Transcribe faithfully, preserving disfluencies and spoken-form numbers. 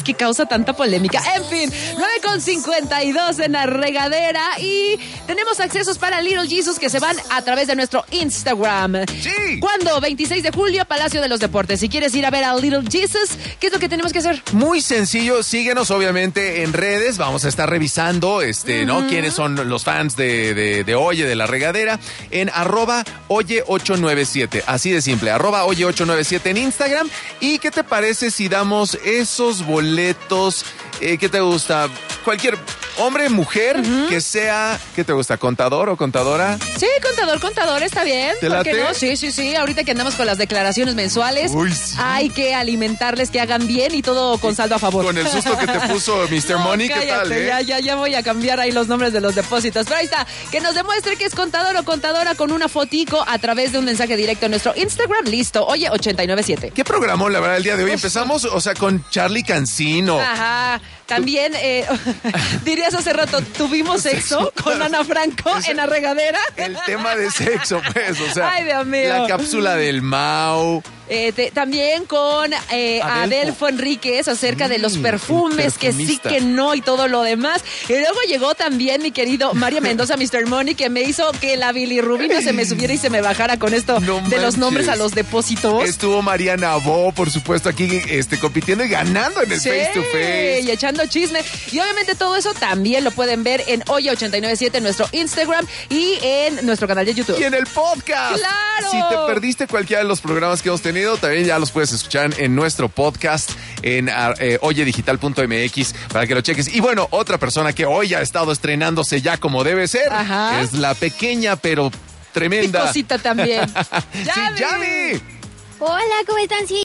que causa tanta polémica. En fin, nueve con cincuenta y dos en la regadera y tenemos accesos para Little Jesus que se van a través de nuestro Instagram. Sí. ¿Cuándo? veintiséis de julio, Palacio de los Deportes. Si quieres ir a ver a Little Jesus, ¿qué es lo que tenemos que hacer? Muy sencillo, síguenos obviamente en redes, vamos a estar revisando, este, uh-huh. ¿no? Quiénes son los fans de, de, de Oye, de la regadera, en arroba Oye ocho nueve siete, así de simple, arroba Oye ocho nueve siete en Instagram. ¿Y qué te parece si damos esos boletos? Eh, ¿Qué te gusta? Cualquier hombre, mujer, uh-huh. que sea, ¿qué te gusta? ¿Contador o contadora? Sí, contador, contador, está bien. ¿Te ¿Por qué late? no? Sí, sí, sí. Ahorita que andamos con las declaraciones mensuales, Uy, sí. hay que alimentarles que hagan bien y todo con saldo a favor. Con el susto que te puso mister No, Money, cállate, ¿qué tal, eh? Ya, ya, ya voy a cambiar ahí los nombres de los depósitos. Pero ahí está, que nos demuestre que es contador o contadora con una fotico a través de un mensaje directo en nuestro Instagram. Listo, Oye, ochenta y nueve siete. ¿Qué programó, la verdad, el día de hoy? Empezamos, o sea, con Charlie Cancino. Ajá. También, eh, dirías hace rato, tuvimos sexo con Ana Franco en la regadera. El tema de sexo, pues, o sea. Ay, Dios mío. La cápsula del Mau. Eh, te, también con eh, Adelfo. Adelfo Enríquez acerca mm, de los perfumes, que sí, que no y todo lo demás. Y luego llegó también mi querido Mario Mendoza, mister Money, que me hizo que la bilirrubina se me subiera y se me bajara con esto no de manches. Los nombres a los depósitos. Estuvo Mariana Bo, por supuesto, aquí este, compitiendo y ganando en el sí, face to face. Y echando chisme. Y obviamente todo eso también lo pueden ver en Oye ochenta y nueve siete en nuestro Instagram y en nuestro canal de YouTube. Y en el podcast. ¡Claro! Si te perdiste cualquiera de los programas que hemos tenido, también ya los puedes escuchar en nuestro podcast en eh, oyedigital punto m x para que lo cheques. Y bueno, otra persona que hoy ha estado estrenándose ya como debe ser, ajá. es la pequeña pero tremenda Picosita también. ¡Yami! Hola, ¿cómo están? Sí,